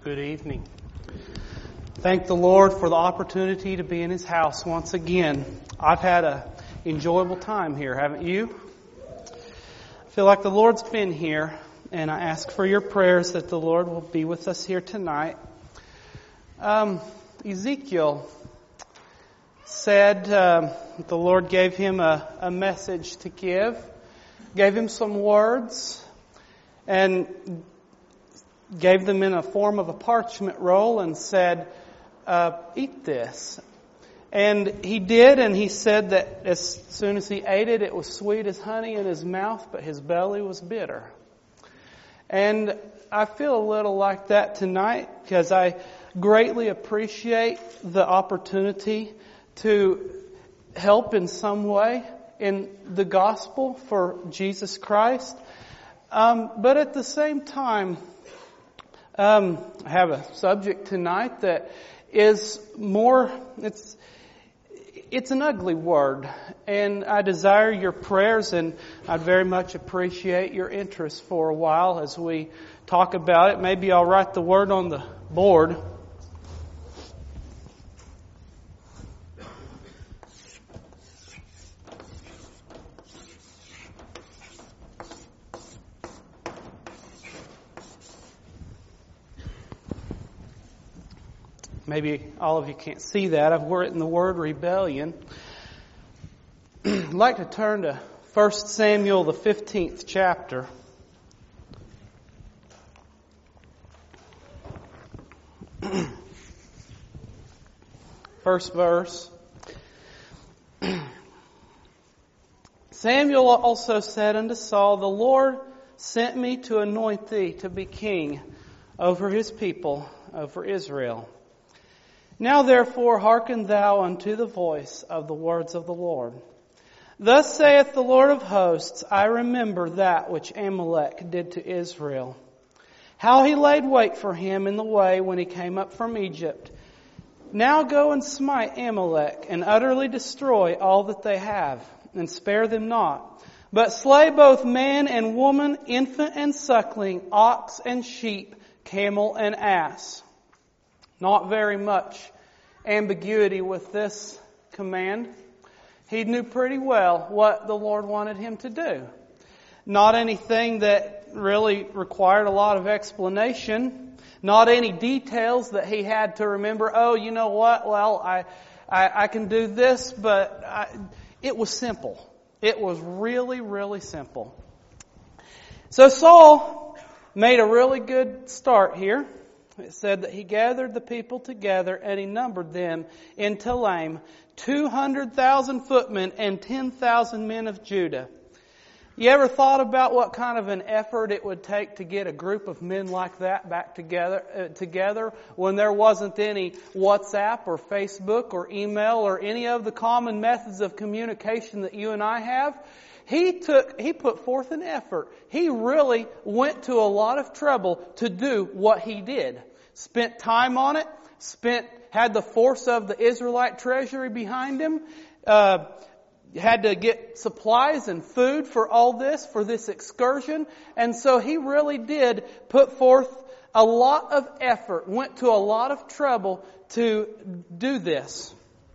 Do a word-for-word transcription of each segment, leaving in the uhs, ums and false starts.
Good evening. Thank the Lord for the opportunity to be in His house once again. I've had an enjoyable time here, haven't you? I feel like the Lord's been here, and I ask for your prayers that the Lord will be with us here tonight. Um, Ezekiel said um, the Lord gave him a, a message to give, gave him some words, and gave them in a form of a parchment roll and said, uh, eat this. And he did, and he said that as soon as he ate it, it was sweet as honey in his mouth, but his belly was bitter. And I feel a little like that tonight because I greatly appreciate the opportunity to help in some way in the gospel for Jesus Christ. Um, but at the same time, Um, I have a subject tonight that is more, it's, it's an ugly word, and I desire your prayers, and I'd very much appreciate your interest for a while as we talk about it. Maybe I'll write the word on the board. Maybe all of you can't see that. I've written the word rebellion. I'd like to turn to First Samuel, the fifteenth chapter. First verse. Samuel also said unto Saul, The Lord sent me to anoint thee to be king over his people, over Israel. Now therefore hearken thou unto the voice of the words of the Lord. Thus saith the Lord of hosts, I remember that which Amalek did to Israel, how he laid wait for him in the way when he came up from Egypt. Now go and smite Amalek, and utterly destroy all that they have, and spare them not. But slay both man and woman, infant and suckling, ox and sheep, camel and ass. Not very much ambiguity with this command. He knew pretty well what the Lord wanted him to do. Not anything that really required a lot of explanation. Not any details that he had to remember. Oh, you know what? Well, I I, I can do this, but I, it was simple. It was really, really simple. So Saul made a really good start here. It said that he gathered the people together and he numbered them in Telaim, two hundred thousand footmen and ten thousand men of Judah. You ever thought about what kind of an effort it would take to get a group of men like that back together, uh, together when there wasn't any WhatsApp or Facebook or email or any of the common methods of communication that you and I have? He took, he put forth an effort. He really went to a lot of trouble to do what he did. Spent time on it, spent, had the force of the Israelite treasury behind him, uh, had to get supplies and food for all this, for this excursion. And so he really did put forth a lot of effort, went to a lot of trouble to do this.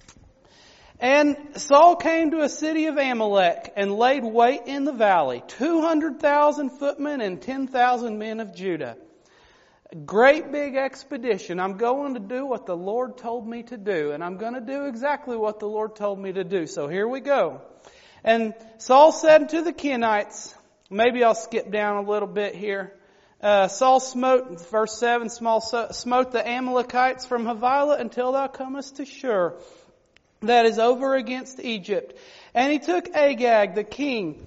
And Saul came to a city of Amalek and laid wait in the valley, two hundred thousand footmen and ten thousand men of Judah. A great big expedition. I'm going to do what the Lord told me to do, and I'm going to do exactly what the Lord told me to do. So here we go. And Saul said to the Kenites, maybe I'll skip down a little bit here. Uh, Saul smote, verse seven, small, smote the Amalekites from Havilah until thou comest to Shur, that is over against Egypt. And he took Agag, the king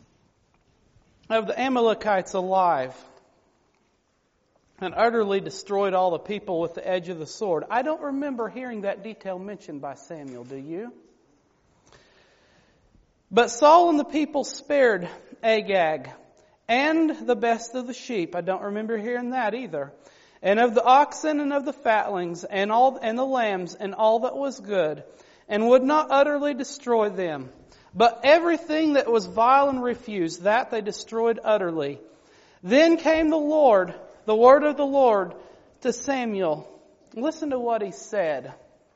of the Amalekites, alive, and utterly destroyed all the people with the edge of the sword. I don't remember hearing that detail mentioned by Samuel, do you? But Saul and the people spared Agag, and the best of the sheep. I don't remember hearing that either. And of the oxen and of the fatlings, and all and the lambs, and all that was good, and would not utterly destroy them. But everything that was vile and refused, that they destroyed utterly. Then came the Lord, the word of the Lord, to Samuel, listen to what he said.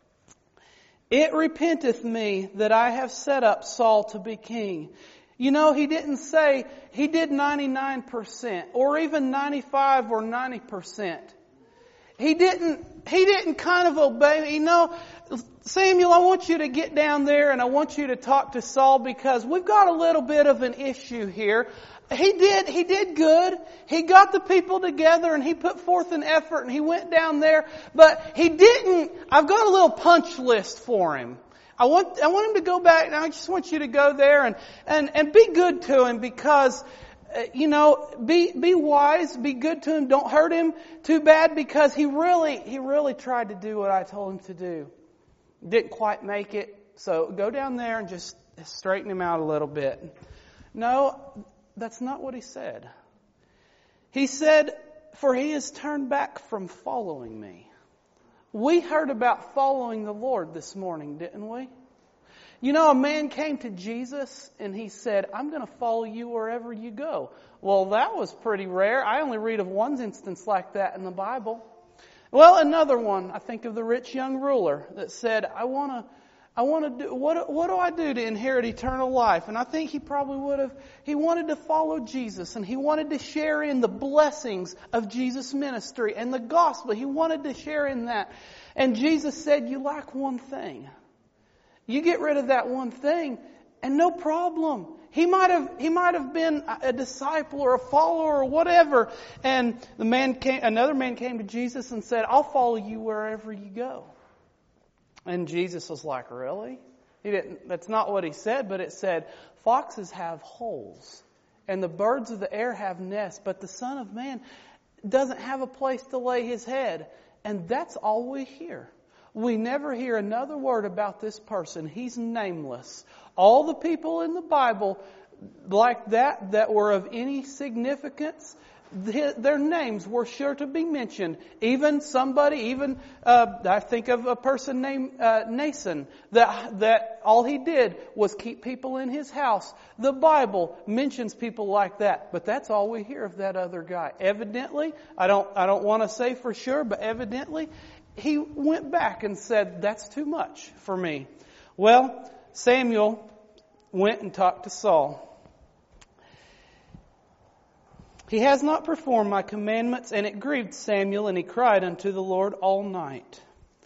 It repenteth me that I have set up Saul to be king. You know, he didn't say he did ninety-nine percent or even ninety-five or ninety percent. He didn't, he didn't kind of obey me. You know, Samuel, I want you to get down there and I want you to talk to Saul because we've got a little bit of an issue here. He did, he did good. He got the people together and he put forth an effort and he went down there, but he didn't, I've got a little punch list for him. I want, I want him to go back and I just want you to go there and, and, and be good to him because, uh, you know, be, be wise, be good to him, don't hurt him too bad because he really, he really tried to do what I told him to do. Didn't quite make it. So go down there and just straighten him out a little bit. No, that's not what he said. He said, for he has turned back from following me. We heard about following the Lord this morning, didn't we? You know, a man came to Jesus and he said, I'm going to follow you wherever you go. Well, that was pretty rare. I only read of one instance like that in the Bible. Well, another one, I think of the rich young ruler that said, I want to I want to do, what, what do I do to inherit eternal life? And I think he probably would have, he wanted to follow Jesus and he wanted to share in the blessings of Jesus' ministry and the gospel. He wanted to share in that. And Jesus said, you lack one thing. You get rid of that one thing and no problem. He might have, he might have been a disciple or a follower or whatever. And the man came, another man came to Jesus and said, I'll follow you wherever you go. And Jesus was like, really? He didn't, that's not what he said, but it said, foxes have holes and the birds of the air have nests, but the Son of Man doesn't have a place to lay his head. And that's all we hear. We never hear another word about this person. He's nameless. All the people in the Bible like that, that were of any significance, their names were sure to be mentioned. Even somebody, even uh, I think of a person named uh, Nason, that that all he did was keep people in his house. The Bible mentions people like that, but that's all we hear of that other guy. Evidently, I don't I don't want to say for sure, but evidently, he went back and said, "That's too much for me." Well, Samuel went and talked to Saul. He has not performed my commandments, and it grieved Samuel, and he cried unto the Lord all night.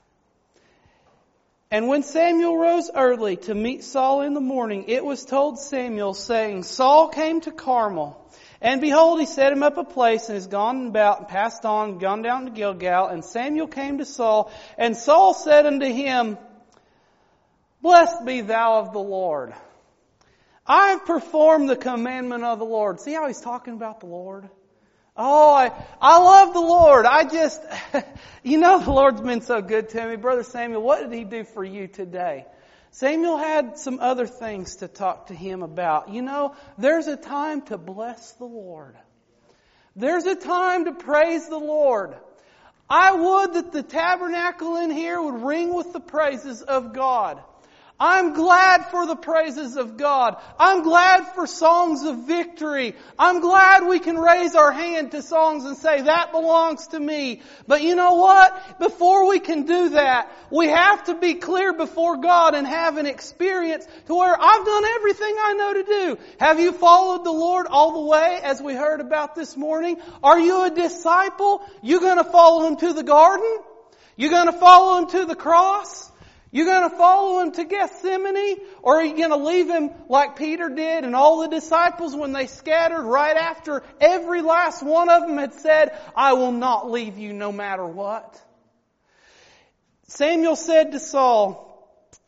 And when Samuel rose early to meet Saul in the morning, it was told Samuel, saying, Saul came to Carmel. And behold, he set him up a place, and is gone about, and passed on, and gone down to Gilgal. And Samuel came to Saul, and Saul said unto him, Blessed be thou of the Lord. I have performed the commandment of the Lord. See how he's talking about the Lord? Oh, I, I love the Lord. I just, you know, the Lord's been so good to me. Brother Samuel, what did he do for you today? Samuel had some other things to talk to him about. You know, there's a time to bless the Lord. There's a time to praise the Lord. I would that the tabernacle in here would ring with the praises of God. I'm glad for the praises of God. I'm glad for songs of victory. I'm glad we can raise our hand to songs and say, that belongs to me. But you know what? Before we can do that, we have to be clear before God and have an experience to where I've done everything I know to do. Have you followed the Lord all the way, as we heard about this morning? Are you a disciple? You going to follow Him to the garden? You going to follow Him to the cross? You going to follow Him to Gethsemane? Or are you going to leave Him like Peter did and all the disciples when they scattered right after every last one of them had said, I will not leave you no matter what? Samuel said to Saul,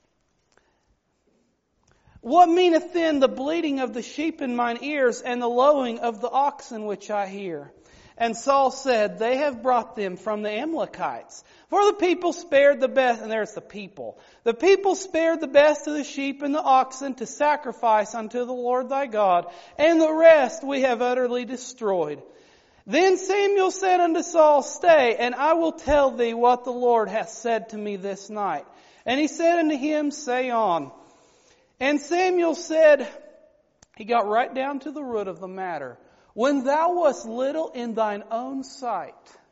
What meaneth then the bleating of the sheep in mine ears and the lowing of the oxen which I hear? And Saul said, They have brought them from the Amalekites. For the people spared the best, and there's the people. The people spared the best of the sheep and the oxen to sacrifice unto the Lord thy God, and the rest we have utterly destroyed. Then Samuel said unto Saul, Stay, and I will tell thee what the Lord hath said to me this night. And he said unto him, Say on. And Samuel said, he got right down to the root of the matter. When thou wast little in thine own sight,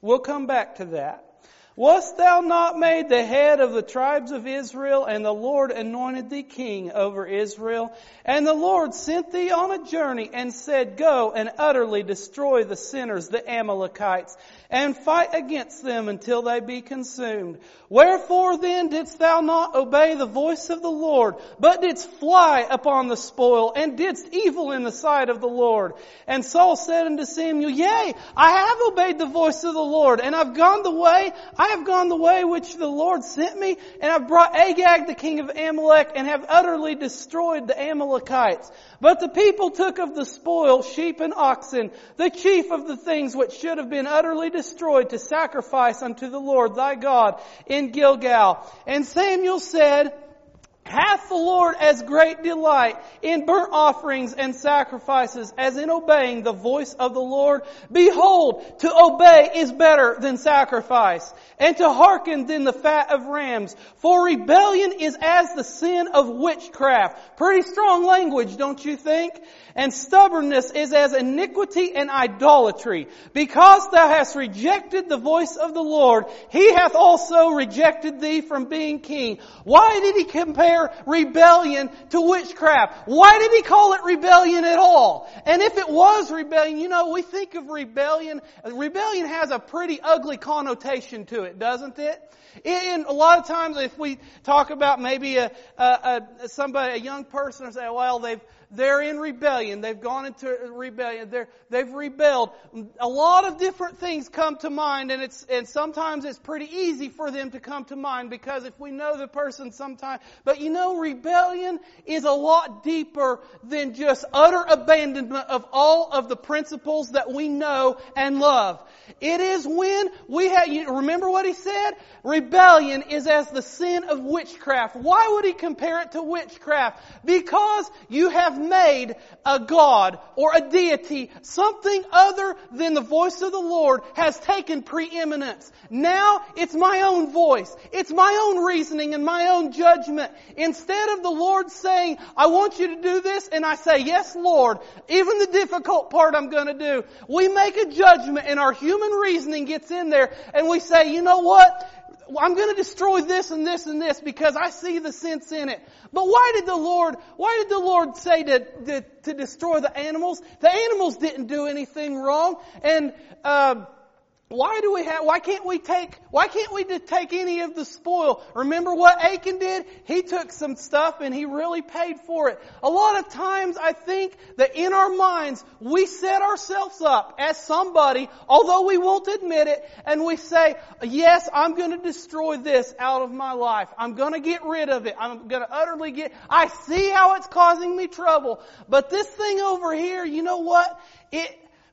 We'll come back to that. Wast thou not made the head of the tribes of Israel, and the Lord anointed thee king over Israel? And the Lord sent thee on a journey and said, Go and utterly destroy the sinners, the Amalekites, and fight against them until they be consumed. Wherefore then didst thou not obey the voice of the Lord, but didst fly upon the spoil, and didst evil in the sight of the Lord? And Saul said unto Samuel, Yea, I have obeyed the voice of the Lord, and I've gone the way, I have gone the way which the Lord sent me, and I've brought Agag the king of Amalek, and have utterly destroyed the Amalekites. But the people took of the spoil sheep and oxen, the chief of the things which should have been utterly destroyed, to sacrifice unto the Lord thy God in Gilgal. And Samuel said, Hath the Lord as great delight in burnt offerings and sacrifices as in obeying the voice of the Lord? Behold, to obey is better than sacrifice, and to hearken than the fat of rams. For rebellion is as the sin of witchcraft. Pretty strong language, don't you think? And stubbornness is as iniquity and idolatry. Because thou hast rejected the voice of the Lord, He hath also rejected thee from being king. Why did He compare rebellion to witchcraft? Why did He call it rebellion at all? And if it was rebellion, you know, we think of rebellion. Rebellion has a pretty ugly connotation to it, doesn't it? In a lot of times, if we talk about maybe a, a, a somebody, a young person, and say, "Well, they've they're in rebellion. They've gone into rebellion. They're they've rebelled." A lot of different things come to mind, and it's and sometimes it's pretty easy for them to come to mind because if we know the person, sometimes. But you know, rebellion is a lot deeper than just utter abandonment of all of the principles that we know and love. It is when we have. You remember what he said? Rebellion is as the sin of witchcraft. Why would he compare it to witchcraft? Because you have made a god or a deity, something other than the voice of the Lord, has taken preeminence. Now it's my own voice. It's my own reasoning and my own judgment. Instead of the Lord saying, I want you to do this, and I say, yes, Lord, even the difficult part I'm going to do. We make a judgment and our human reasoning gets in there and we say, you know what? I'm going to destroy this and this and this because I see the sense in it. But why did the Lord, why did the Lord say to, to, to destroy the animals? The animals didn't do anything wrong. And, uh, Why do we have, why can't we take, why can't we take any of the spoil? Remember what Achan did? He took some stuff and he really paid for it. A lot of times I think that in our minds we set ourselves up as somebody, although we won't admit it, and we say, yes, I'm going to destroy this out of my life. I'm going to get rid of it. I'm going to utterly get, I see how it's causing me trouble. But this thing over here, you know what? It,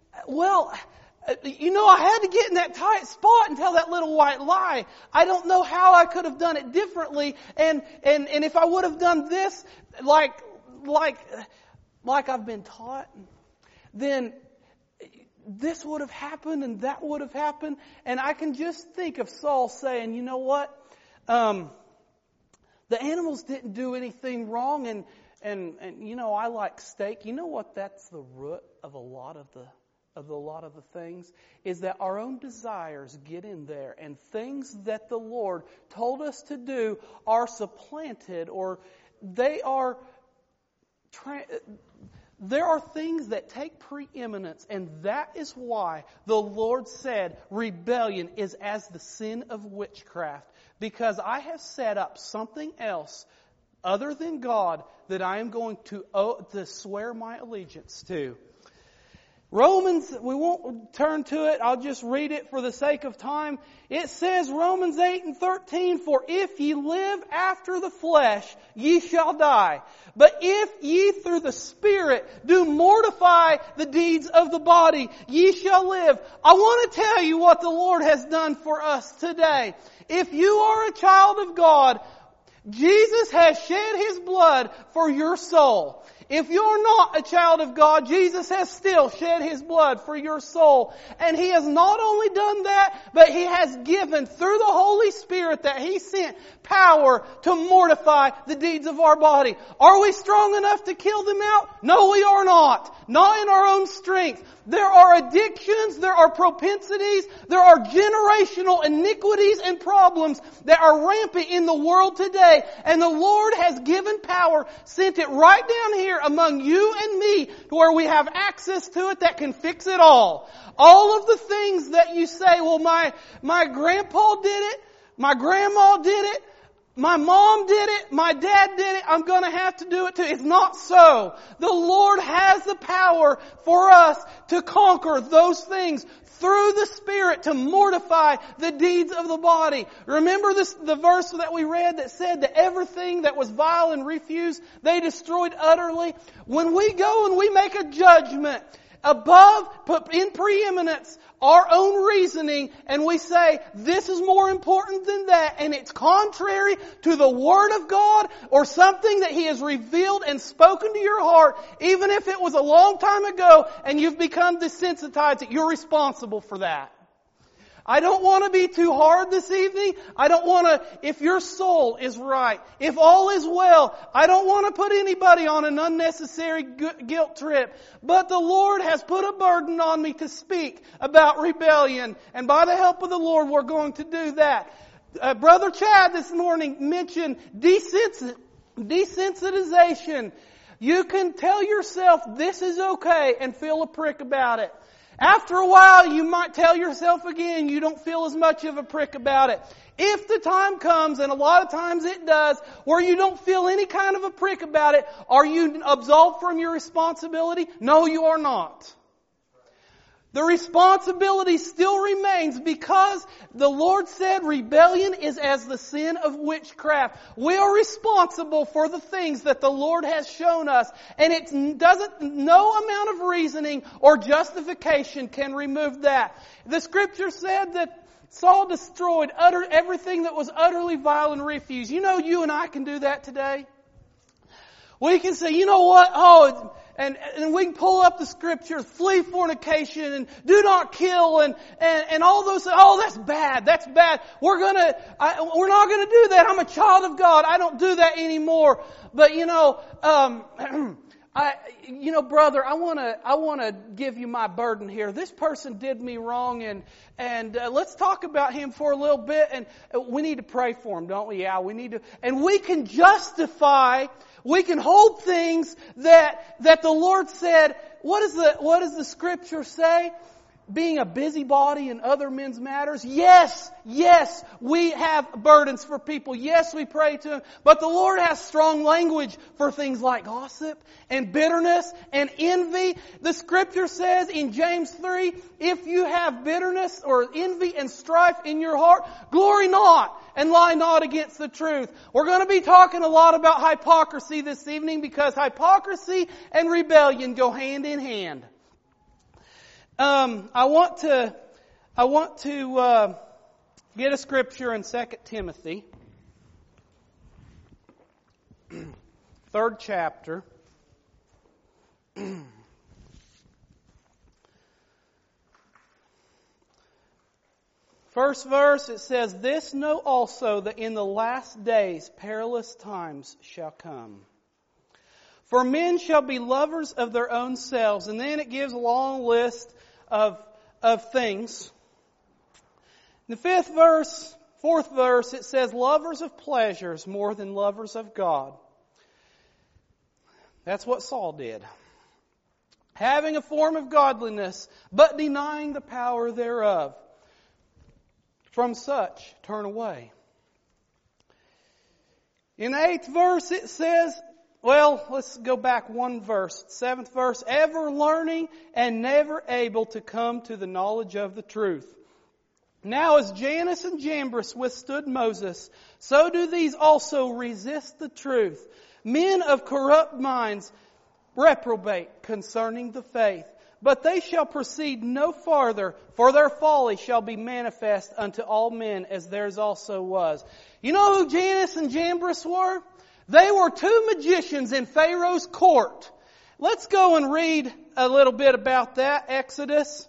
well, You know, I had to get in that tight spot and tell that little white lie. I don't know how I could have done it differently. And, and, and if I would have done this like, like, like I've been taught, then this would have happened and that would have happened. And I can just think of Saul saying, you know what? Um, the animals didn't do anything wrong. And, and, and, you know, I like steak. You know what? That's the root of a lot of the of a lot of the things, is that our own desires get in there and things that the Lord told us to do are supplanted, or they are, tra- there are things that take preeminence, and that is why the Lord said rebellion is as the sin of witchcraft, because I have set up something else other than God that I am going to, owe, to swear my allegiance to. Romans, we won't turn to it. I'll just read it for the sake of time. It says, Romans eight and thirteen, For if ye live after the flesh, ye shall die. But if ye through the Spirit do mortify the deeds of the body, ye shall live. I want to tell you what the Lord has done for us today. If you are a child of God, Jesus has shed His blood for your soul. If you're not a child of God, Jesus has still shed His blood for your soul. And He has not only done that, but He has given through the Holy Spirit that He sent power to mortify the deeds of our body. Are we strong enough to kill them out? No, we are not. Not in our own strength. There are addictions, there are propensities, there are generational iniquities and problems that are rampant in the world today. And the Lord has given power, sent it right down here among you and me to where we have access to it that can fix it all. All of the things that you say, well, my, my grandpa did it, my grandma did it, my mom did it, my dad did it, I'm going to have to do it too. It's not so. The Lord has the power for us to conquer those things through the Spirit to mortify the deeds of the body. Remember this, the verse that we read that said that everything that was vile and refuse, they destroyed utterly. When we go and we make a judgment above, put in preeminence, our own reasoning, and we say, this is more important than that, and it's contrary to the Word of God, or something that He has revealed and spoken to your heart, even if it was a long time ago, and you've become desensitized, you're responsible for that. I don't want to be too hard this evening. I don't want to, if your soul is right, if all is well, I don't want to put anybody on an unnecessary guilt trip. But the Lord has put a burden on me to speak about rebellion. And by the help of the Lord, we're going to do that. Uh, Brother Chad this morning mentioned desens- desensitization. You can tell yourself this is okay and feel a prick about it. After a while, you might tell yourself again you don't feel as much of a prick about it. If the time comes, and a lot of times it does, where you don't feel any kind of a prick about it, are you absolved from your responsibility? No, you are not. The responsibility still remains because the Lord said rebellion is as the sin of witchcraft. We are responsible for the things that the Lord has shown us. And it doesn't, no amount of reasoning or justification can remove that. The Scripture said that Saul destroyed utter, everything that was utterly vile and refuse. You know, you and I can do that today. We can say, you know what, oh, And, and we can pull up the Scriptures, flee fornication and do not kill and, and, and all those, oh, that's bad, that's bad. We're gonna, I, we're not gonna do that. I'm a child of God. I don't do that anymore. But you know, um, I, you know, brother, I wanna, I wanna give you my burden here. This person did me wrong and, and uh, let's talk about him for a little bit and we need to pray for him, don't we? Yeah, we need to, and we can justify We can hold things that, that the Lord said, what is the, what does the Scripture say? Being a busybody in other men's matters. Yes, yes, we have burdens for people. Yes, we pray to Him. But the Lord has strong language for things like gossip and bitterness and envy. The Scripture says in James three, if you have bitterness or envy and strife in your heart, glory not and lie not against the truth. We're going to be talking a lot about hypocrisy this evening because hypocrisy and rebellion go hand in hand. Um, I want to, I want to uh, get a scripture in Second Timothy, third chapter. First verse, it says, "This know also that in the last days perilous times shall come. For men shall be lovers of their own selves." And then it gives a long list of, of things. In the fifth verse, fourth verse, it says, "Lovers of pleasures more than lovers of God." That's what Saul did. "Having a form of godliness, but denying the power thereof. From such turn away." In the eighth verse it says, well, let's go back one verse. Seventh verse, "Ever learning and never able to come to the knowledge of the truth. Now as Jannes and Jambres withstood Moses, so do these also resist the truth. Men of corrupt minds reprobate concerning the faith. But they shall proceed no farther, for their folly shall be manifest unto all men, as theirs also was." You know who Jannes and Jambres were? They were two magicians in Pharaoh's court. Let's go and read a little bit about that, Exodus.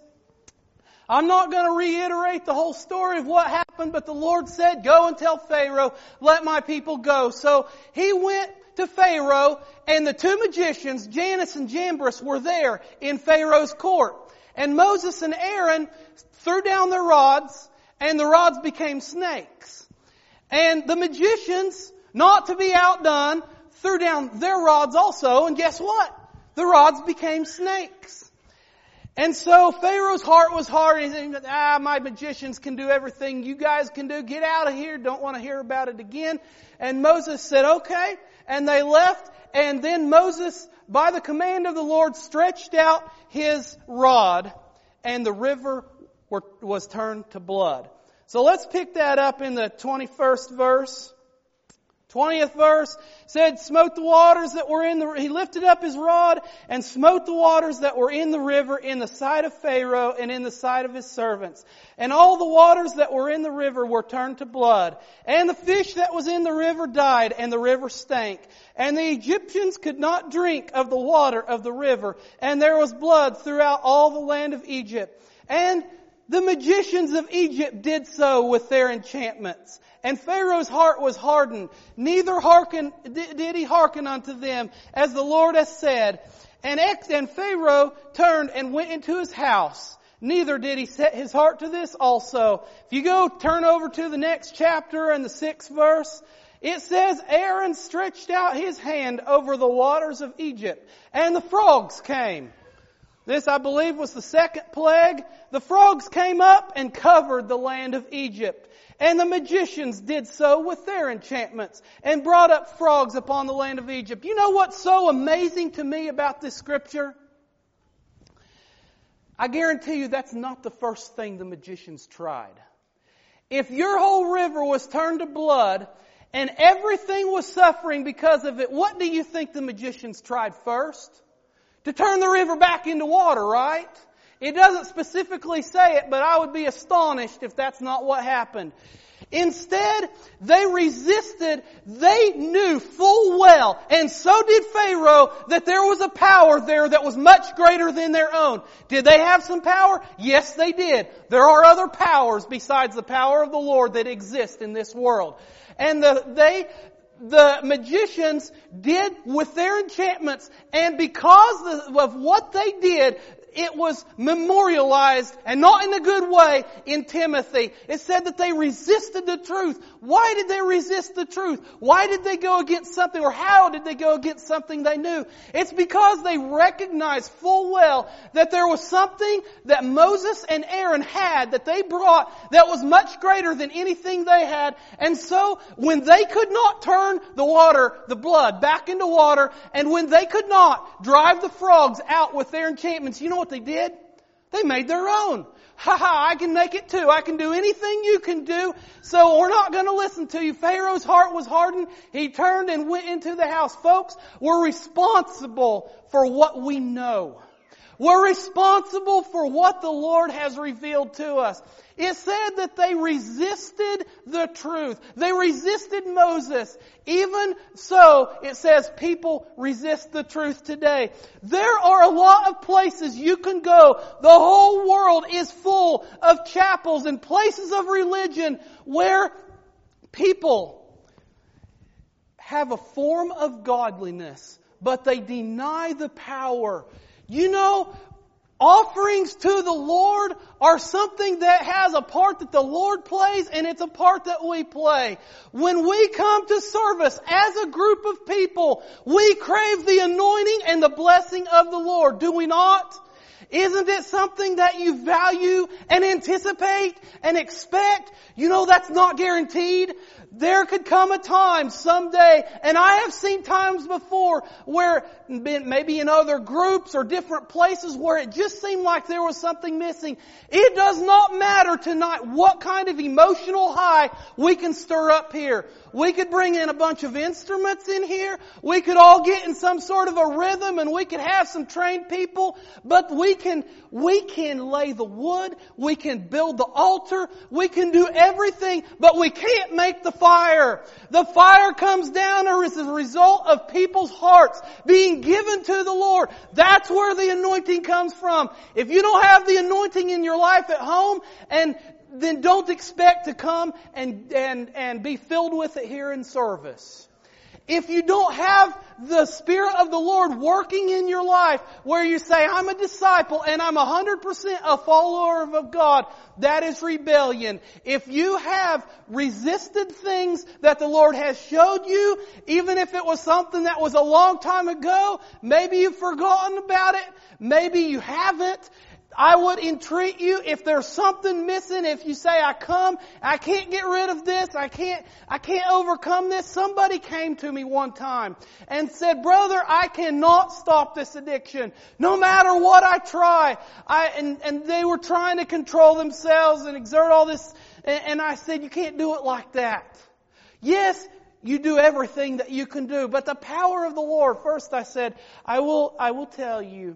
I'm not going to reiterate the whole story of what happened, but the Lord said, go and tell Pharaoh, let my people go. So he went to Pharaoh, and the two magicians, Jannes and Jambres, were there in Pharaoh's court. And Moses and Aaron threw down their rods, and the rods became snakes. And the magicians, not to be outdone, threw down their rods also, and guess what? The rods became snakes. And so Pharaoh's heart was hard, and he said, ah, my magicians can do everything you guys can do. Get out of here. Don't want to hear about it again. And Moses said, okay. And they left. And then Moses, by the command of the Lord, stretched out his rod, and the river were, was turned to blood. So let's pick that up in the twenty-first verse. twentieth verse said, smote the waters that were in the, he lifted up his rod and smote the waters that were in the river in the sight of Pharaoh and in the sight of his servants. And all the waters that were in the river were turned to blood. And the fish that was in the river died, and the river stank. And the Egyptians could not drink of the water of the river, and there was blood throughout all the land of Egypt. And the magicians of Egypt did so with their enchantments. And Pharaoh's heart was hardened. Neither hearken, did he hearken unto them, as the Lord has said. And, and Pharaoh turned and went into his house. Neither did he set his heart to this also. If you go turn over to the next chapter and the sixth verse, it says, Aaron stretched out his hand over the waters of Egypt, and the frogs came. This, I believe, was the second plague. The frogs came up and covered the land of Egypt. And the magicians did so with their enchantments and brought up frogs upon the land of Egypt. You know what's so amazing to me about this scripture? I guarantee you that's not the first thing the magicians tried. If your whole river was turned to blood and everything was suffering because of it, what do you think the magicians tried first? To turn the river back into water, right? It doesn't specifically say it, but I would be astonished if that's not what happened. Instead, they resisted. They knew full well, and so did Pharaoh, that there was a power there that was much greater than their own. Did they have some power? Yes, they did. There are other powers besides the power of the Lord that exist in this world. And the, they... The magicians did with their enchantments, and because of what they did, it was memorialized, and not in a good way, in Timothy. It said that they resisted the truth. Why did they resist the truth? Why did they go against something, or how did they go against something they knew? It's because they recognized full well that there was something that Moses and Aaron had that they brought that was much greater than anything they had. And so when they could not turn the water, the blood, back into water, and when they could not drive the frogs out with their enchantments, you know what they did? They made their own. Ha ha, I can make it too. I can do anything you can do. So we're not going to listen to you. Pharaoh's heart was hardened. He turned and went into the house. Folks, we're responsible for what we know. We're responsible for what the Lord has revealed to us. It said that they resisted the truth. They resisted Moses. Even so, it says people resist the truth today. There are a lot of places you can go. The whole world is full of chapels and places of religion where people have a form of godliness, but they deny the power. You know, offerings to the Lord are something that has a part that the Lord plays, and it's a part that we play. When we come to service as a group of people, we crave the anointing and the blessing of the Lord, do we not? Isn't it something that you value and anticipate and expect? You know, that's not guaranteed. There could come a time someday, and I have seen times before where maybe in other groups or different places where it just seemed like there was something missing. It does not matter tonight what kind of emotional high we can stir up here. We could bring in a bunch of instruments in here. We could all get in some sort of a rhythm, and we could have some trained people. But we can, we can lay the wood. We can build the altar. We can do everything, but we can't make the fire. The fire comes down as a result of people's hearts being given to the Lord. That's where the anointing comes from. If you don't have the anointing in your life at home, and then don't expect to come and, and, and be filled with it here in service. If you don't have the Spirit of the Lord working in your life where you say, I'm a disciple and I'm one hundred percent a follower of God, that is rebellion. If you have resisted things that the Lord has showed you, even if it was something that was a long time ago, maybe you've forgotten about it, maybe you haven't, I would entreat you, if there's something missing, if you say, I come, I can't get rid of this, I can't, I can't overcome this. Somebody came to me one time and said, brother, I cannot stop this addiction. No matter what I try. I, and, and they were trying to control themselves and exert all this. And, and I said, you can't do it like that. Yes, you do everything that you can do, but the power of the Lord. First I said, I will, I will tell you,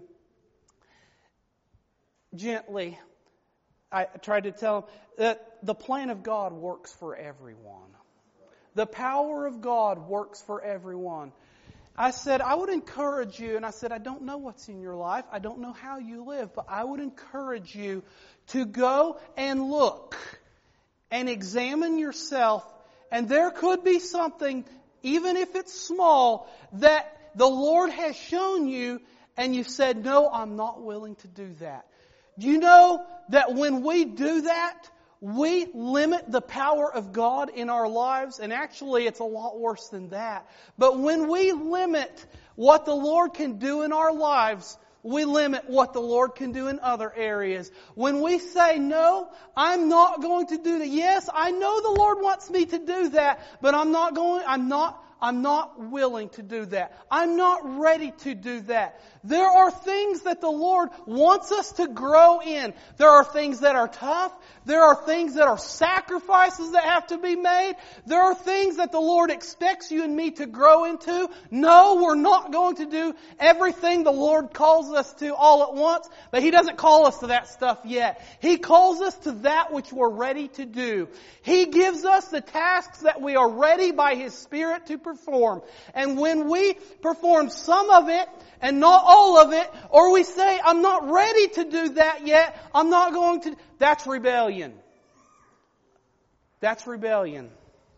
gently, I tried to tell them that the plan of God works for everyone. The power of God works for everyone. I said, I would encourage you, and I said, I don't know what's in your life. I don't know how you live, but I would encourage you to go and look and examine yourself. And there could be something, even if it's small, that the Lord has shown you, and you said, no, I'm not willing to do that. Do you know that when we do that, we limit the power of God in our lives? And actually, it's a lot worse than that. But when we limit what the Lord can do in our lives, we limit what the Lord can do in other areas. When we say, no, I'm not going to do that. Yes, I know the Lord wants me to do that, but I'm not going, I'm not I'm not willing to do that. I'm not ready to do that. There are things that the Lord wants us to grow in. There are things that are tough. There are things that are sacrifices that have to be made. There are things that the Lord expects you and me to grow into. No, we're not going to do everything the Lord calls us to all at once, but He doesn't call us to that stuff yet. He calls us to that which we're ready to do. He gives us the tasks that we are ready by His Spirit to perform. And when we perform some of it and not all of it, or we say, I'm not ready to do that yet, I'm not going to, that's rebellion. That's rebellion.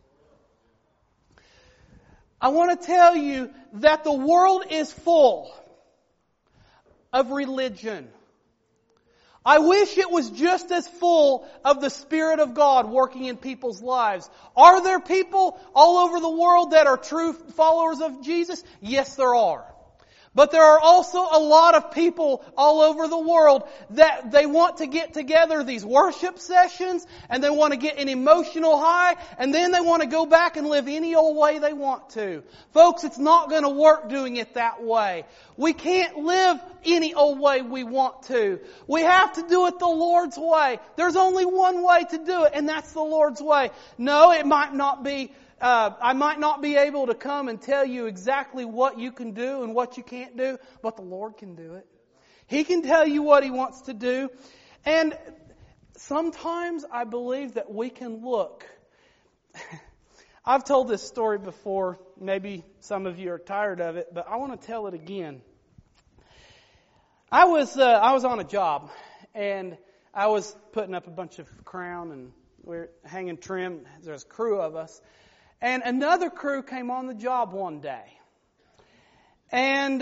I want to tell you that the world is full of religion. I wish it was just as full of the Spirit of God working in people's lives. Are there people all over the world that are true followers of Jesus? Yes, there are. But there are also a lot of people all over the world that they want to get together these worship sessions, and they want to get an emotional high, and then they want to go back and live any old way they want to. Folks, it's not going to work doing it that way. We can't live any old way we want to. We have to do it the Lord's way. There's only one way to do it, and that's the Lord's way. No, it might not be Uh, I might not be able to come and tell you exactly what you can do and what you can't do, but the Lord can do it. He can tell you what He wants to do. And sometimes I believe that we can look. I've told this story before. Maybe some of you are tired of it, but I want to tell it again. I was uh, I was on a job, and I was putting up a bunch of crown, and we we're hanging trim. There's a crew of us. And another crew came on the job one day. And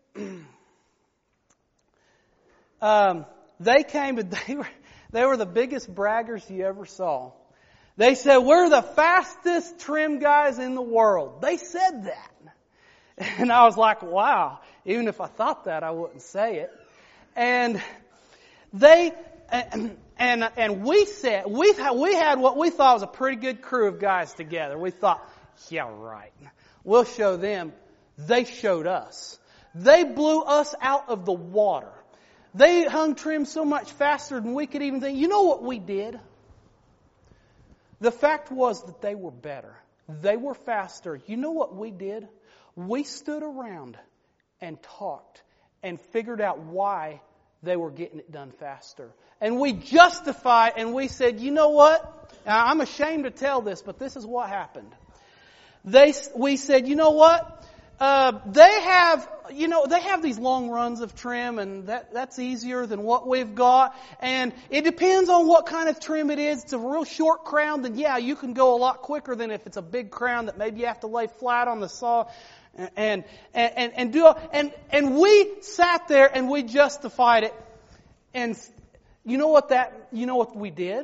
um, they came and they were, they were the biggest braggers you ever saw. They said, we're the fastest trim guys in the world. They said that. And I was like, wow. Even if I thought that, I wouldn't say it. And they... And, and and we said we we had what we thought was a pretty good crew of guys together. We thought, yeah, right. We'll show them. They showed us. They blew us out of the water. They hung trim so much faster than we could even think. You know what we did? The fact was that they were better. They were faster. You know what we did? We stood around and talked and figured out why they were getting it done faster. And we justified and we said, you know what? Now, I'm ashamed to tell this, but this is what happened. They, we said, you know what? Uh, they have, you know, they have these long runs of trim, and that, that's easier than what we've got. And it depends on what kind of trim it is. It's a real short crown, then yeah, you can go a lot quicker than if it's a big crown that maybe you have to lay flat on the saw and, and, and, and do, and, and we sat there and we justified it. And you know what that, you know what we did?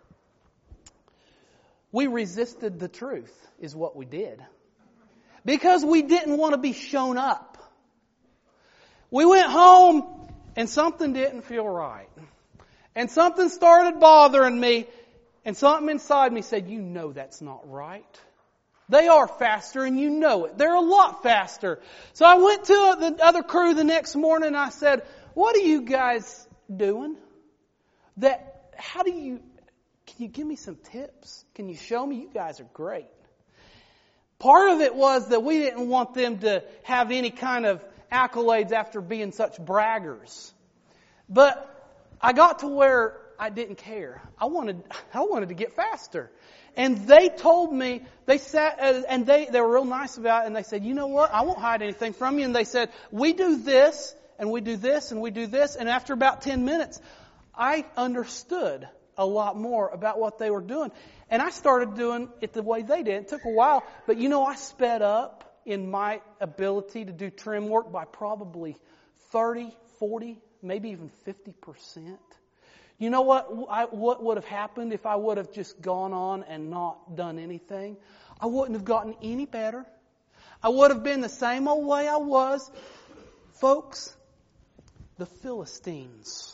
We resisted the truth, is what we did. Because we didn't want to be shown up. We went home and something didn't feel right. And something started bothering me. And something inside me said, you know that's not right. They are faster and you know it. They're a lot faster. So I went to the other crew the next morning and I said, what are you guys doing? That, how do you, can you give me some tips? Can you show me? You guys are great. Part of it was that we didn't want them to have any kind of accolades after being such braggers. But I got to where I didn't care. I wanted, I wanted to get faster. And they told me, they sat, and they, they were real nice about it, and they said, you know what, I won't hide anything from you. And they said, we do this, and we do this, and we do this. And after about ten minutes, I understood a lot more about what they were doing. And I started doing it the way they did. It took a while, but you know, I sped up in my ability to do trim work by probably thirty, forty, maybe even fifty percent. You know what, I, what would have happened if I would have just gone on and not done anything? I wouldn't have gotten any better. I would have been the same old way I was. Folks, the Philistines.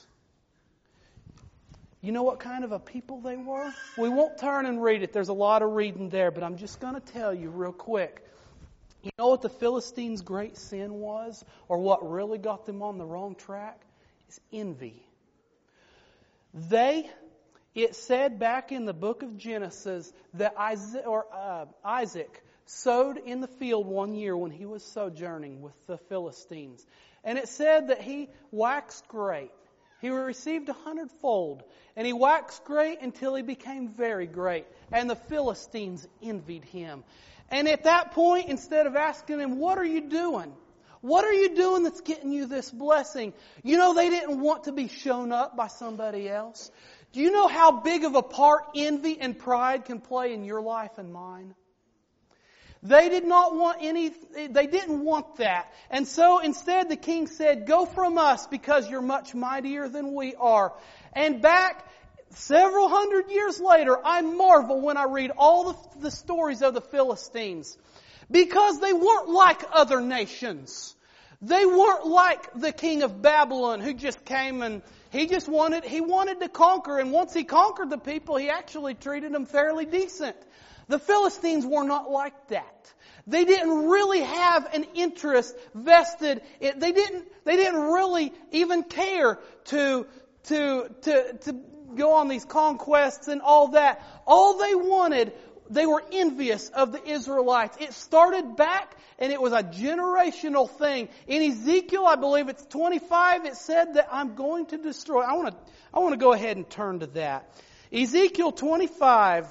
You know what kind of a people they were? We won't turn and read it. There's a lot of reading there, but I'm just going to tell you real quick. You know what the Philistines' great sin was? Or what really got them on the wrong track? It's envy. They, it said back in the book of Genesis that Isaac, or, uh, Isaac sowed in the field one year when he was sojourning with the Philistines. And it said that he waxed great. He received a hundredfold. And he waxed great until he became very great. And the Philistines envied him. And at that point, instead of asking him, what are you doing? What are you doing that's getting you this blessing? You know, they didn't want to be shown up by somebody else. Do you know how big of a part envy and pride can play in your life and mine? They did not want any, they didn't want that. And so instead the king said, go from us because you're much mightier than we are. And back several hundred years later, I marvel when I read all the, the stories of the Philistines. Because they weren't like other nations. They weren't like the king of Babylon who just came and he just wanted, he wanted to conquer. And once he conquered the people, he actually treated them fairly decent. The Philistines were not like that. They didn't really have an interest vested. It, they didn't. They didn't really even care to to to to go on these conquests and all that. All they wanted, they were envious of the Israelites. It started back, and it was a generational thing. In Ezekiel, I believe it's twenty-five. It said that I'm going to destroy. I want to. I want to go ahead and turn to that. Ezekiel twenty-five.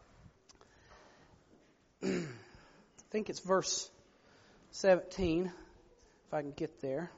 I think it's verse seventeen, if I can get there.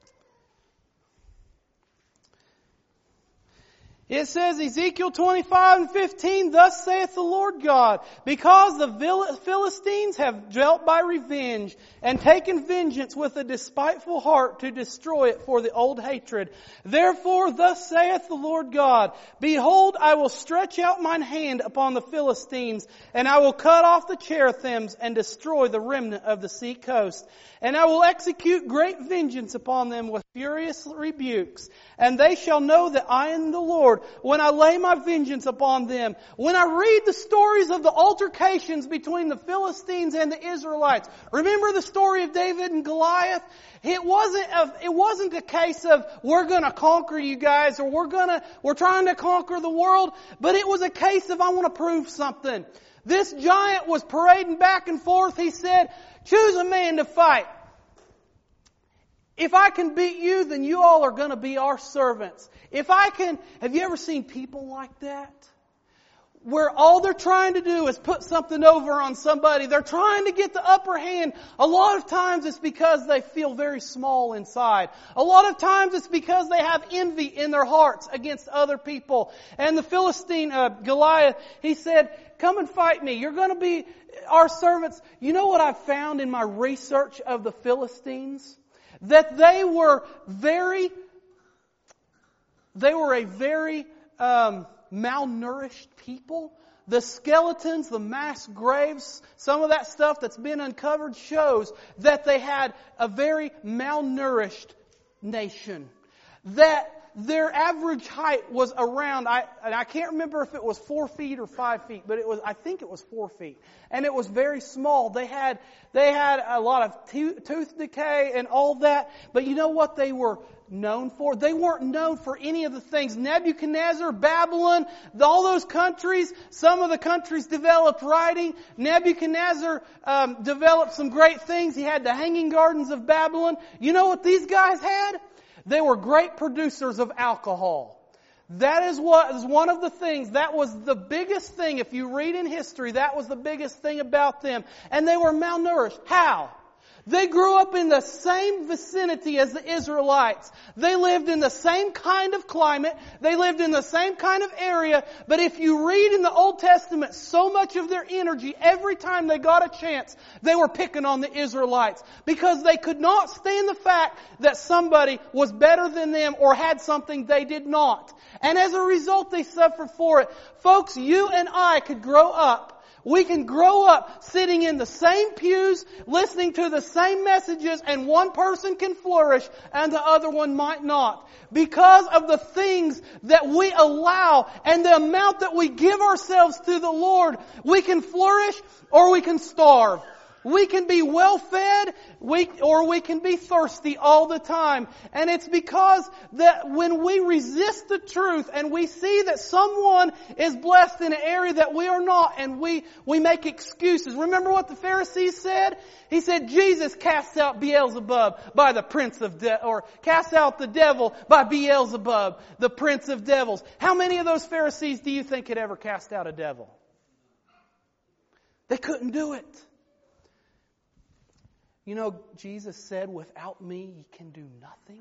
It says, Ezekiel twenty-five and fifteen, thus saith the Lord God, because the Philistines have dwelt by revenge and taken vengeance with a despiteful heart to destroy it for the old hatred. Therefore, thus saith the Lord God, behold, I will stretch out mine hand upon the Philistines, and I will cut off the cherethims and destroy the remnant of the sea coast. And I will execute great vengeance upon them with furious rebukes. And they shall know that I am the Lord when I lay my vengeance upon them. When I read the stories of the altercations between the Philistines and the Israelites, remember the story of David and Goliath? It wasn't a, it wasn't a case of we're going to conquer you guys or we're going to we're trying to conquer the world, but it was a case of I want to prove something. This giant was parading back and forth. He said, choose a man to fight. If I can beat you, then you all are going to be our servants. If I can, have you ever seen people like that? Where all they're trying to do is put something over on somebody. They're trying to get the upper hand. A lot of times it's because they feel very small inside. A lot of times it's because they have envy in their hearts against other people. And the Philistine, uh, Goliath, he said, come and fight me. You're going to be our servants. You know what I've found in my research of the Philistines? That they were very, they were a very, um, malnourished people. The skeletons, the mass graves, some of that stuff that's been uncovered shows that they had a very malnourished nation. That their average height was around, I, and I can't remember if it was four feet or five feet, but it was, I think it was four feet. And it was very small. They had, they had a lot of to- tooth decay and all that. But you know what they were known for? They weren't known for any of the things. Nebuchadnezzar, Babylon, all those countries, some of the countries developed writing. Nebuchadnezzar um, developed some great things. He had the Hanging Gardens of Babylon. You know what these guys had? They were great producers of alcohol. That is what is one of the things, that was the biggest thing, if you read in history, that was the biggest thing about them. And they were malnourished. How? They grew up in the same vicinity as the Israelites. They lived in the same kind of climate. They lived in the same kind of area. But if you read in the Old Testament, so much of their energy, every time they got a chance, they were picking on the Israelites. Because they could not stand the fact that somebody was better than them or had something they did not. And as a result, they suffered for it. Folks, you and I could grow up. We can grow up sitting in the same pews, listening to the same messages, and one person can flourish and the other one might not. Because of the things that we allow and the amount that we give ourselves to the Lord, we can flourish or we can starve. We can be well fed, we, or we can be thirsty all the time. And it's because that when we resist the truth and we see that someone is blessed in an area that we are not, and we, we make excuses. Remember what the Pharisees said? He said, Jesus cast out Beelzebub by the prince of de- or cast out the devil by Beelzebub, the prince of devils. How many of those Pharisees do you think could ever cast out a devil? They couldn't do it. You know, Jesus said, without me, ye can do nothing.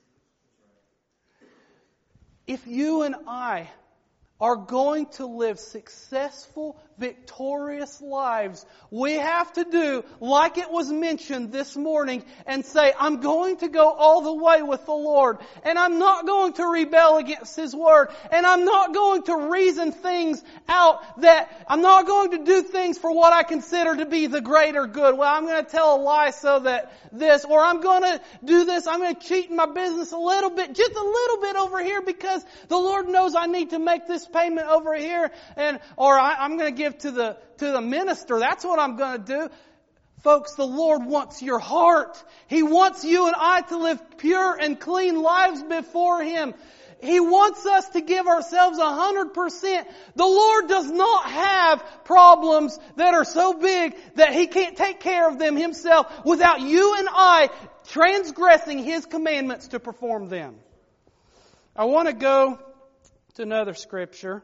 If you and I are going to live successful, victorious lives, we have to do like it was mentioned this morning and say, I'm going to go all the way with the Lord, and I'm not going to rebel against His Word, and I'm not going to reason things out that I'm not going to do things for what I consider to be the greater good. Well, I'm going to tell a lie so that this, or I'm going to do this, I'm going to cheat in my business a little bit, just a little bit over here because the Lord knows I need to make this payment over here, and or I, I'm going to give to the to the minister. That's what I'm going to do. Folks, the Lord wants your heart. He wants you and I to live pure and clean lives before Him. He wants us to give ourselves a hundred percent. The Lord does not have problems that are so big that He can't take care of them Himself without you and I transgressing His commandments to perform them. I want to go to another scripture.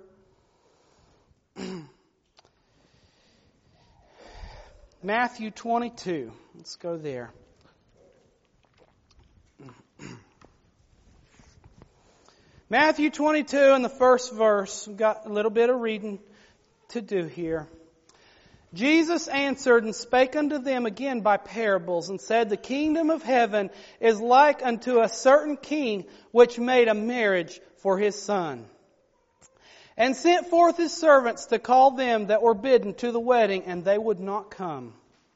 Matthew twenty-two. Let's go there. Matthew twenty-two in the first verse. We've got a little bit of reading to do here. Jesus answered and spake unto them again by parables, and said, The kingdom of heaven is like unto a certain king which made a marriage for his son, and sent forth his servants to call them that were bidden to the wedding, and they would not come.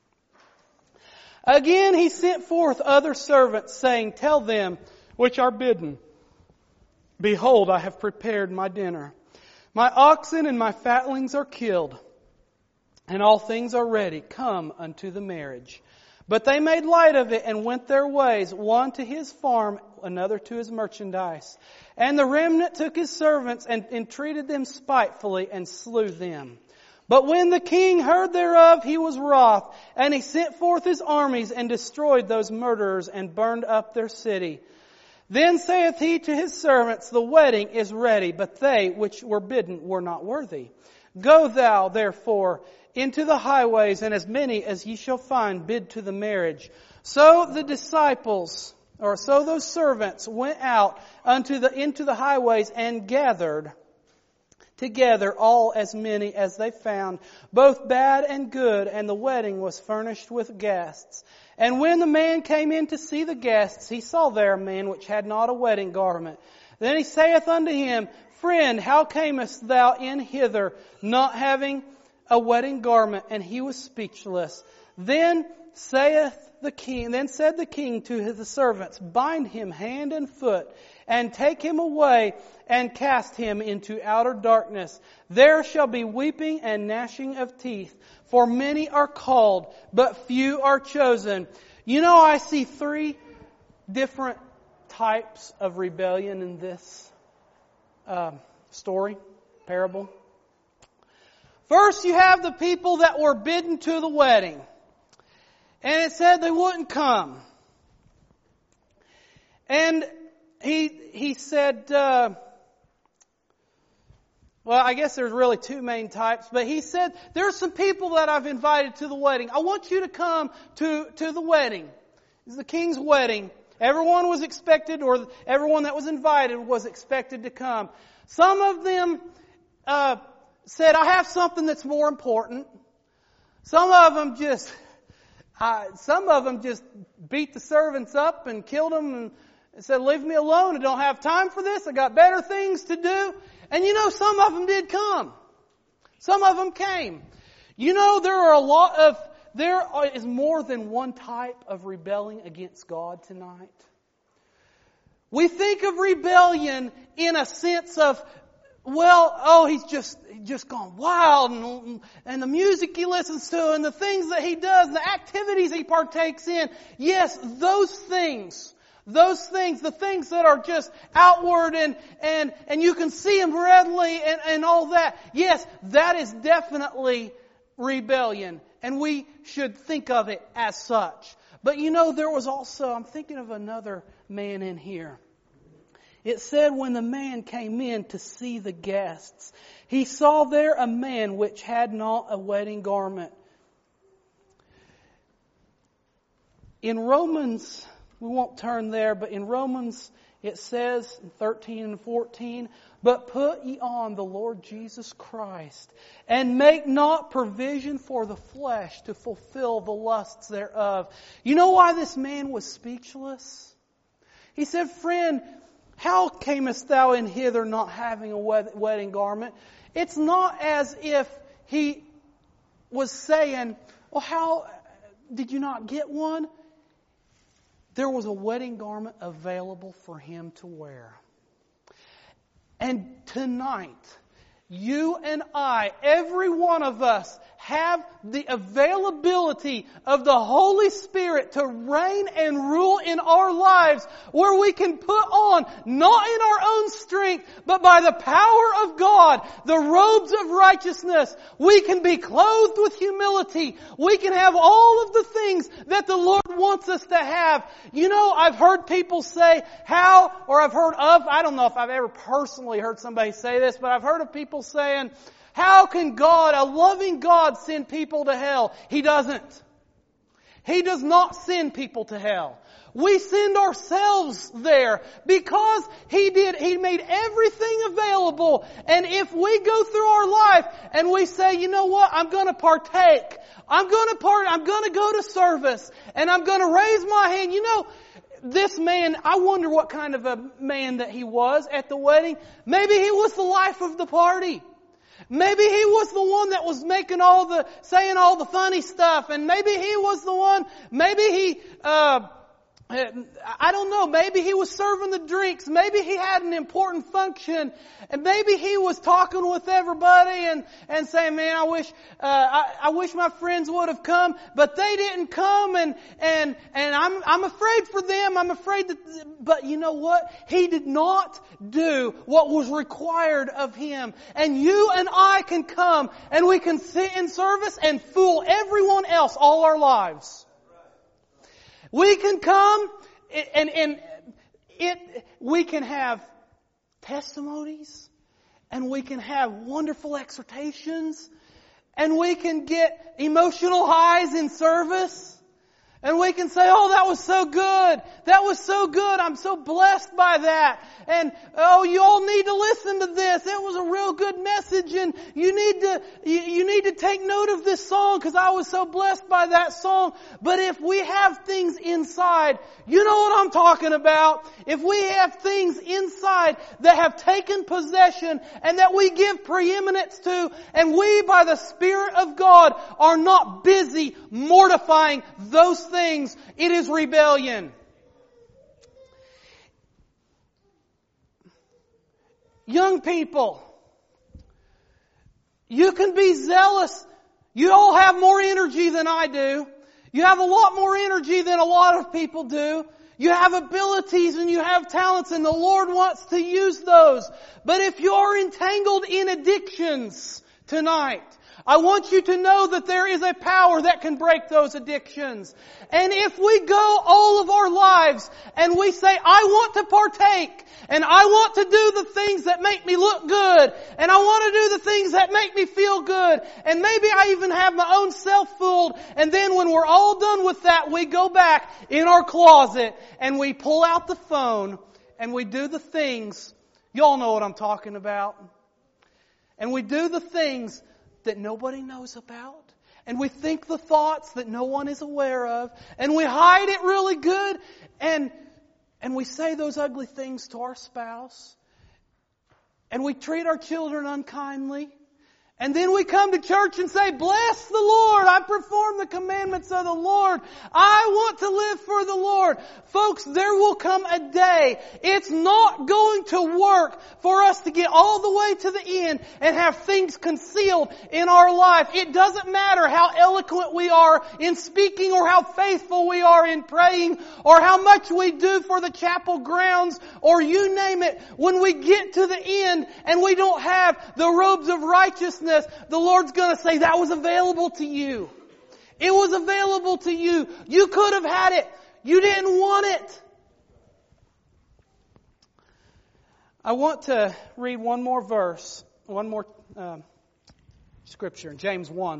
Again he sent forth other servants, saying, Tell them which are bidden, Behold, I have prepared my dinner. My oxen and my fatlings are killed, and all things are ready. Come unto the marriage. But they made light of it and went their ways, one to his farm, another to his merchandise. And the remnant took his servants and entreated them spitefully and slew them. But when the king heard thereof, he was wroth, and he sent forth his armies and destroyed those murderers and burned up their city. Then saith he to his servants, the wedding is ready, but they which were bidden were not worthy. Go thou, therefore, into the highways, and as many as ye shall find, bid to the marriage. So the disciples, or so those servants, went out unto the into the highways and gathered together all as many as they found, both bad and good, and the wedding was furnished with guests. And when the man came in to see the guests, he saw there a man which had not a wedding garment. Then he saith unto him, Friend, how camest thou in hither, not having a wedding garment? And he was speechless. Then saith the king, then said the king to his servants, Bind him hand and foot, and take him away, and cast him into outer darkness. There shall be weeping and gnashing of teeth, for many are called, but few are chosen. You know, I see three different types of rebellion in this uh, story, parable. First, you have the people that were bidden to the wedding. And it said they wouldn't come. And he he said, uh, well, I guess there's really two main types. But he said, there are some people that I've invited to the wedding. I want you to come to, to the wedding. It's the king's wedding. Everyone was expected, or everyone that was invited was expected to come. Some of them uh, said, I have something that's more important. Some of them just... Uh, some of them just beat the servants up and killed them and said, leave me alone. I don't have time for this. I got better things to do. And you know, some of them did come. Some of them came. You know, there are a lot of, there is more than one type of rebelling against God tonight. We think of rebellion in a sense of, well, oh, he's just just gone wild, and, and the music he listens to, and the things that he does, the activities he partakes in. Yes, those things, those things, the things that are just outward and and and you can see them readily, and, and all that. Yes, that is definitely rebellion, and we should think of it as such. But you know, there was also, I'm thinking of another man in here. It said when the man came in to see the guests, he saw there a man which had not a wedding garment. In Romans, we won't turn there, but in Romans it says in thirteen and fourteen, But put ye on the Lord Jesus Christ, and make not provision for the flesh to fulfill the lusts thereof. You know why this man was speechless? He said, Friend, how camest thou in hither not having a wedding garment? It's not as if he was saying, well, how did you not get one? There was a wedding garment available for him to wear. And tonight, you and I, every one of us, have the availability of the Holy Spirit to reign and rule in our lives, where we can put on, not in our own strength, but by the power of God, the robes of righteousness. We can be clothed with humility. We can have all of the things that the Lord wants us to have. You know, I've heard people say how, or I've heard of, I don't know if I've ever personally heard somebody say this, but I've heard of people saying, how can God, a loving God, send people to hell? He doesn't. He does not send people to hell. We send ourselves there because He did, He made everything available. And if we go through our life and we say, you know what, I'm going to partake. I'm going to part, I'm going to go to service and I'm going to raise my hand. You know, this man, I wonder what kind of a man that he was at the wedding. Maybe he was the life of the party. Maybe he was the one that was making all the, saying all the funny stuff. And maybe he was the one, maybe he, uh, I don't know, maybe he was serving the drinks, maybe he had an important function, and maybe he was talking with everybody and, and saying, man, I wish, uh, I, I wish my friends would have come, but they didn't come, and, and, and I'm, I'm afraid for them, I'm afraid that, but you know what? He did not do what was required of him. And you and I can come, and we can sit in service and fool everyone else all our lives. We can come and, and it, we can have testimonies, and we can have wonderful exhortations, and we can get emotional highs in service. And we can say, oh, that was so good. That was so good. I'm so blessed by that. And, oh, you all need to listen to this. It was a real good message, and you need to, you, you need to take note of this song because I was so blessed by that song. But if we have things inside, you know what I'm talking about. If we have things inside that have taken possession and that we give preeminence to, and we, by the Spirit of God, are not busy mortifying those things, things, it is rebellion. Young people, you can be zealous. You all have more energy than I do. You have a lot more energy than a lot of people do. You have abilities and you have talents, and the Lord wants to use those. But if you're entangled in addictions tonight, I want you to know that there is a power that can break those addictions. And if we go all of our lives and we say, I want to partake, and I want to do the things that make me look good, and I want to do the things that make me feel good, and maybe I even have my own self fooled, and then when we're all done with that, we go back in our closet and we pull out the phone and we do the things, y'all know what I'm talking about. And we do the things that nobody knows about. And we think the thoughts that no one is aware of. And we hide it really good. And, and we say those ugly things to our spouse. And we treat our children unkindly. And then we come to church and say, bless the Lord. I perform the commandments of the Lord. I want to live for the Lord. Folks, there will come a day. It's not going to work for us to get all the way to the end and have things concealed in our life. It doesn't matter how eloquent we are in speaking, or how faithful we are in praying, or how much we do for the chapel grounds, or you name it. When we get to the end and we don't have the robes of righteousness, the Lord's going to say, that was available to you. It was available to you. You could have had it. You didn't want it. I want to read one more verse, one more uh, scripture in James one.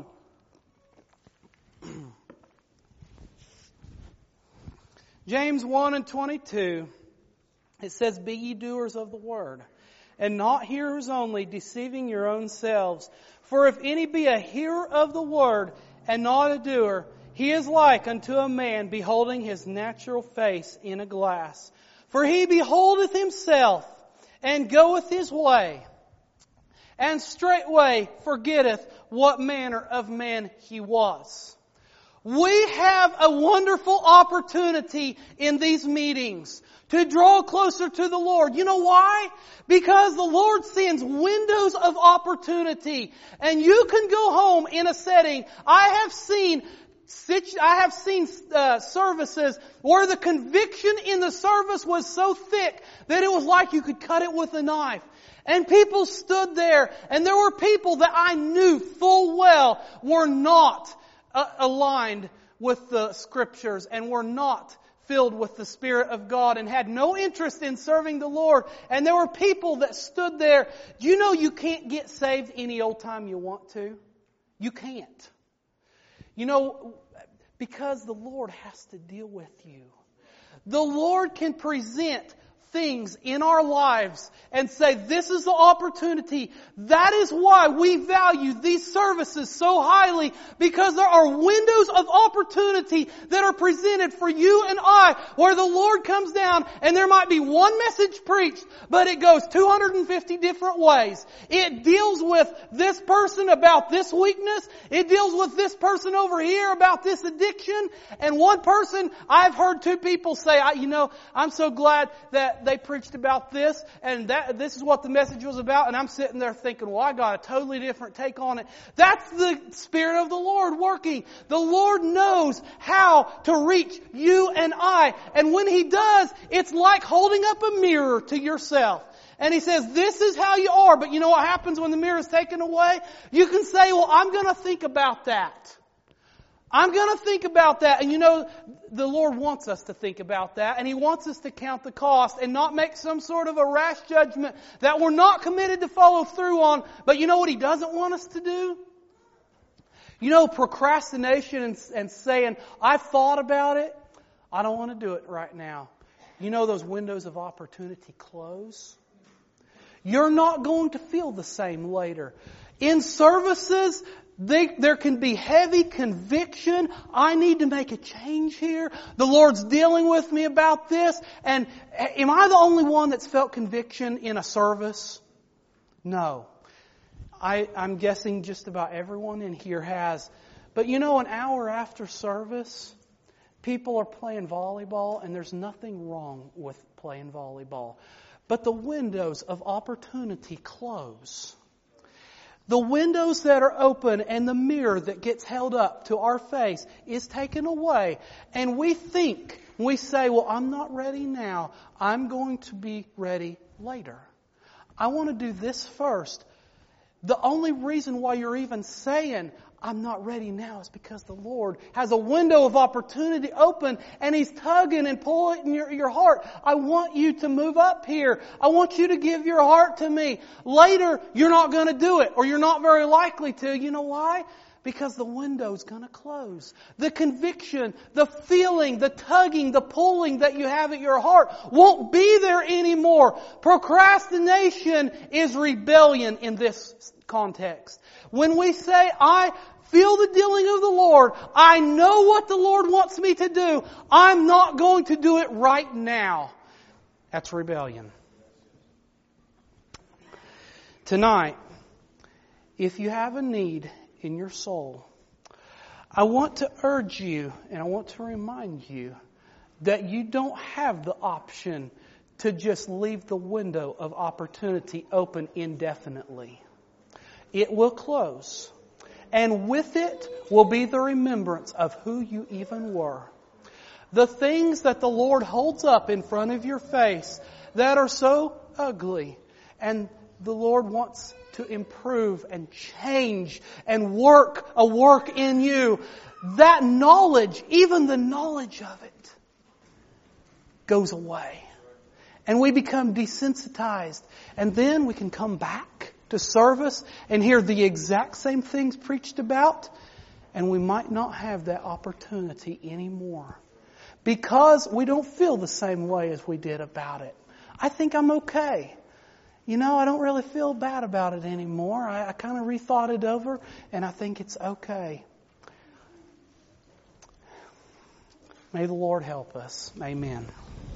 James one and twenty-two. It says, be ye doers of the word, and not hearers only, deceiving your own selves. For if any be a hearer of the word, and not a doer, he is like unto a man beholding his natural face in a glass. For he beholdeth himself, and goeth his way, and straightway forgetteth what manner of man he was. We have a wonderful opportunity in these meetings to draw closer to the Lord. You know why? Because the Lord sends windows of opportunity. And you can go home in a setting. I have seen I have seen uh, services where the conviction in the service was so thick that it was like you could cut it with a knife. And people stood there, and there were people that I knew full well were not uh, aligned with the Scriptures and were not filled with the Spirit of God and had no interest in serving the Lord. And there were people that stood there. Do you know you can't get saved any old time you want to? You can't. You know, because the Lord has to deal with you. The Lord can present things in our lives and say, this is the opportunity. That is why we value these services so highly, because there are windows of opportunity that are presented for you and I, where the Lord comes down and there might be one message preached, but it goes two hundred fifty different ways. It deals with this person about this weakness. It deals with this person over here about this addiction. And one person, I've heard two people say, I, you know, I'm so glad that they preached about this, and that this is what the message was about, and I'm sitting there thinking, well, I got a totally different take on it. That's the Spirit of the Lord working. The Lord knows how to reach you and I. And when He does, it's like holding up a mirror to yourself. And He says, this is how you are. But you know what happens when the mirror is taken away? You can say, well, I'm going to think about that. I'm going to think about that. And you know, the Lord wants us to think about that. And He wants us to count the cost and not make some sort of a rash judgment that we're not committed to follow through on. But you know what He doesn't want us to do? You know, procrastination and, and saying, I thought about it, I don't want to do it right now. You know those windows of opportunity close? You're not going to feel the same later. In services, They, there can be heavy conviction. I need to make a change here. The Lord's dealing with me about this. And am I the only one that's felt conviction in a service? No. I, I'm guessing just about everyone in here has. But you know, an hour after service, people are playing volleyball, and there's nothing wrong with playing volleyball. But the windows of opportunity close. The windows that are open and the mirror that gets held up to our face is taken away. And we think, we say, well, I'm not ready now. I'm going to be ready later. I want to do this first. The only reason why you're even saying, I'm not ready now, is because the Lord has a window of opportunity open and He's tugging and pulling your, your heart. I want you to move up here. I want you to give your heart to me. Later, you're not going to do it, or you're not very likely to. You know why? Because the window's going to close. The conviction, the feeling, the tugging, the pulling that you have at your heart won't be there anymore. Procrastination is rebellion in this context. When we say, I feel the dealing of the Lord, I know what the Lord wants me to do, I'm not going to do it right now. That's rebellion. Tonight, if you have a need in your soul, I want to urge you and I want to remind you that you don't have the option to just leave the window of opportunity open indefinitely. It will close. And with it will be the remembrance of who you even were. The things that the Lord holds up in front of your face that are so ugly, and the Lord wants to improve and change and work a work in you. That knowledge, even the knowledge of it, goes away. And we become desensitized. And then we can come back to service and hear the exact same things preached about, and we might not have that opportunity anymore because we don't feel the same way as we did about it. I think I'm okay. You know, I don't really feel bad about it anymore. I, I kind of rethought it over, and I think it's okay. May the Lord help us. Amen.